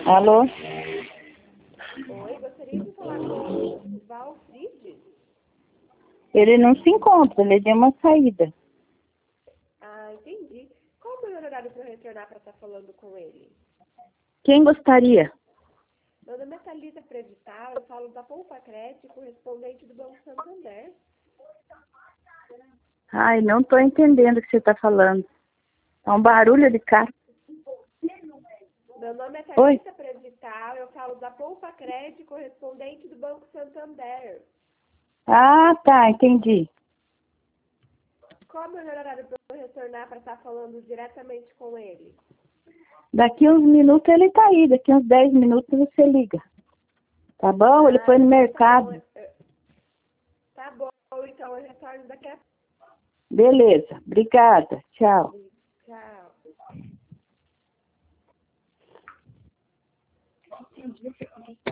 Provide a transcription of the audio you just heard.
Alô? Oi, gostaria de falar com o Valfrides. Ele não se encontra, ele deu uma saída. Ah, entendi. Qual o melhor horário para eu retornar para estar falando com ele? Quem gostaria? Meu nome é Thalita Prevital, eu falo da Poupa Crédito, correspondente do Banco Santander. Ai, não estou entendendo o que você está falando. É um barulho de carro. Meu nome é Oi? Thalita Prevital, eu falo da Poupa Crédito, correspondente do Banco Santander. Ah, tá, entendi. Qual o melhor horário para eu retornar para estar falando diretamente com ele? Daqui uns minutos ele tá aí, daqui uns 10 minutos você liga. Tá bom? Ele foi no Então mercado. tá bom, então eu retorno daqui a Beleza, obrigada. Tchau. pouco. Tchau.